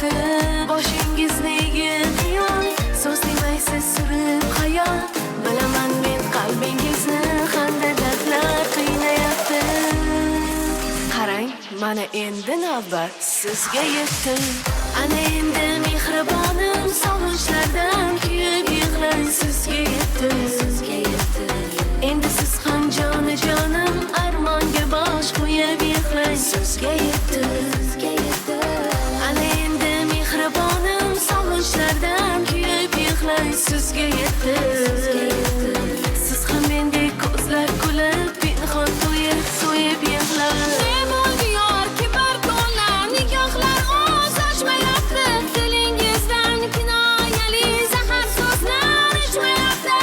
yetdi. Boshingizni egib xiyol, so'z demaysiz surib hayol. Bilaman men qalbingizni qanday dardlar qiynayapti. Qarang, mana endi navbat sizga yetdi. Ana endi mehribonim, sog'inchlardan kuyib yig'lang, sizga yetdi. Endi siz ham jonim, armonga bosh qo'yib yig'lang, sizga yetdi. Ana endi mehribonim, sog'inchlardan kuyib yig'lang, sizga yetdi. Siz ham mendek ko'zlar kulib, pinhon to'yib, so'yib yig'lang. Ne bo'ldi yorki bir kunlar, nigohlar o'z ochmayapti. Dilingizdan kinoyali zahar so'zlar ichmayapti.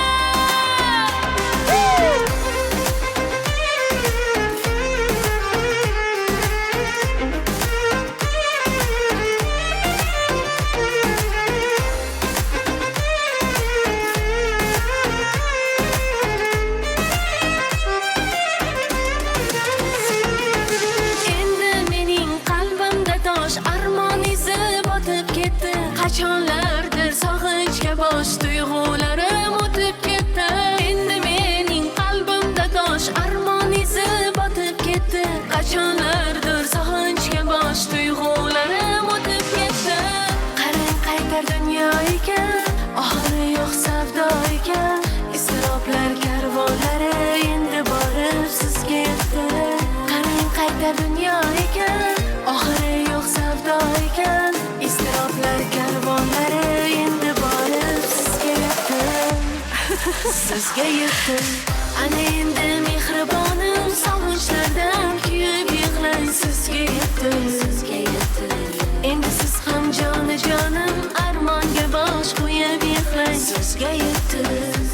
Armon izi botib ketdi. Qachonlardir sog'inchga bosh tuyg'ularim o'tib ketdi. Endi mening qalbimda tosh, armon izi botib ketdi. Qachonlardir sog'inchga bosh tuyg'ularim o'tib ketdi. Qarang qaytar dunyo ekan, oxiri yo'q savdo ekan. Iztiroblar karvonlari endi borib sizga yetdi. Qarang qaytar dunyo ekan, oxiri yo'q savdo ekan. Iztiroblar karvonlari endi borib sizga yetdi. Sizga yetdi. Ana endi mehribonim, sog'inchlardan kuyib yig'lang, sizga yetdi. Endi siz ham jonim, armonga bosh qo'yib yig'lang, sizga yetdi.